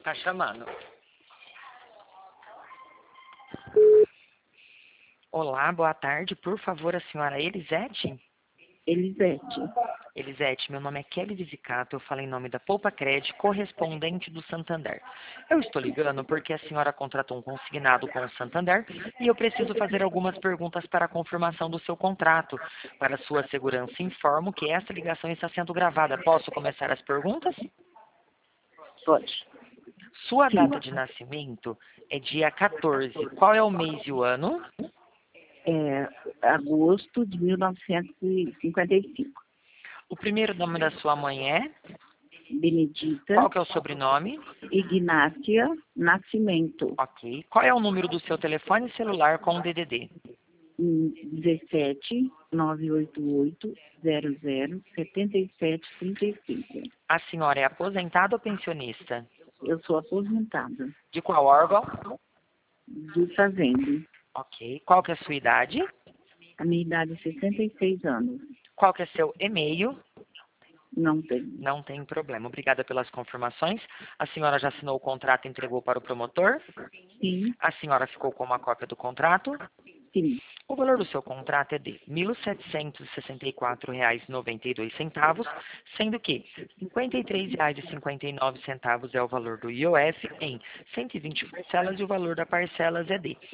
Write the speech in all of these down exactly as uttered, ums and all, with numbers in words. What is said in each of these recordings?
Tá chamando. Olá, boa tarde. Por favor, a senhora Elisete? Elisete. Elisete, meu nome é Kelly Visicato, eu falo em nome da Poupa Cred, correspondente do Santander. Eu estou ligando porque a senhora contratou um consignado com o Santander e eu preciso fazer algumas perguntas para a confirmação do seu contrato. Para sua segurança, informo que esta ligação está sendo gravada. Posso começar as perguntas? Pode. Sua Sim. data de nascimento é dia quatorze. Qual é o mês e o ano? É agosto de mil novecentos e cinquenta e cinco. O primeiro nome da sua mãe é? Benedita Qual que é o sobrenome? Ignácia Nascimento. Ok. Qual é o número do seu telefone celular com o D D D? dezessete, nove oito oito, zero zero, setenta e sete, trinta e cinco. A senhora é aposentada ou pensionista? Eu sou aposentada De qual órgão? do Fazendo. Ok. Qual que é a sua idade? A minha idade é sessenta e seis anos. Qual que é seu e-mail? Não tenho. Não tem problema. Obrigada pelas confirmações. A senhora já assinou o contrato e entregou para o promotor? Sim, A senhora ficou com uma cópia do contrato? sim. O valor do seu contrato é de mil setecentos e sessenta e quatro reais e noventa e dois centavos, sendo que cinquenta e três reais e cinquenta e nove centavos é o valor do I O F em cento e vinte parcelas e o valor da parcelas é de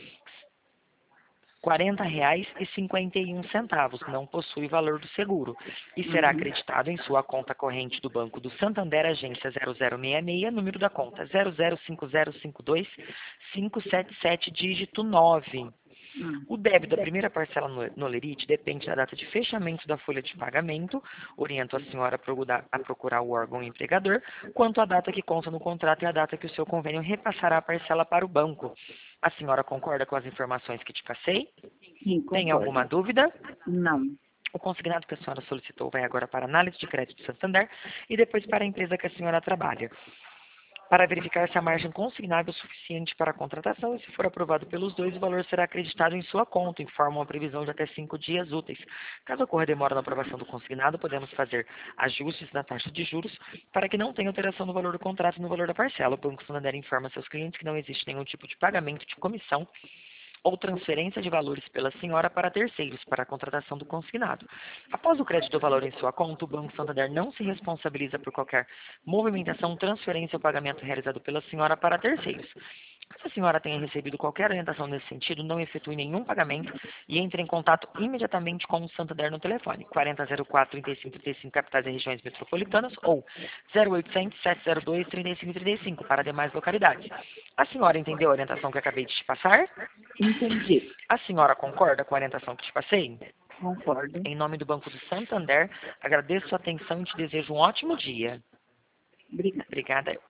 quarenta reais e cinquenta e um centavos, não possui valor do seguro, e será Uhum. acreditado em sua conta corrente do Banco do Santander, agência zero zero seis seis, número da conta zero zero cinco zero cinco dois cinco sete sete, dígito nove. Hum. O débito da primeira parcela no, no Lerite depende da data de fechamento da folha de pagamento. Oriento a senhora a procurar, a procurar o órgão empregador, quanto à data que consta no contrato e a data que o seu convênio repassará a parcela para o banco. A senhora concorda com as informações que te passei? Sim, Tem alguma concordo. dúvida? Não. O consignado que a senhora solicitou vai agora para a análise de crédito do Santander e depois para a empresa que a senhora trabalha, para verificar se a margem consignável é suficiente para a contratação e, se for aprovado pelos dois, o valor será acreditado em sua conta, informa uma previsão de até cinco dias úteis. Caso ocorra demora na aprovação do consignado, podemos fazer ajustes na taxa de juros para que não tenha alteração no valor do contrato e no valor da parcela. O Banco Santander informa seus clientes que não existe nenhum tipo de pagamento de comissão ou transferência de valores pela senhora para terceiros para a contratação do consignado. Após o crédito do valor em sua conta, o Banco Santander não se responsabiliza por qualquer movimentação, transferência ou pagamento realizado pela senhora para terceiros. Caso a senhora tenha recebido qualquer orientação nesse sentido, não efetue nenhum pagamento e entre em contato imediatamente com o Santander no telefone quarenta zero quatro, trinta e cinco trinta e cinco, capitais e regiões metropolitanas, ou zero oitocentos, sete zero dois, trinta e cinco trinta e cinco para demais localidades. A senhora entendeu a orientação que acabei de te passar? Entendi. A senhora concorda com a orientação que te passei? Concordo. Em nome do Banco do Santander, agradeço a atenção e te desejo um ótimo dia. Obrigada. Obrigada.